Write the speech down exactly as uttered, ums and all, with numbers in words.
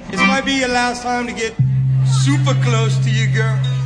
This might be your last time to get super close to your girl.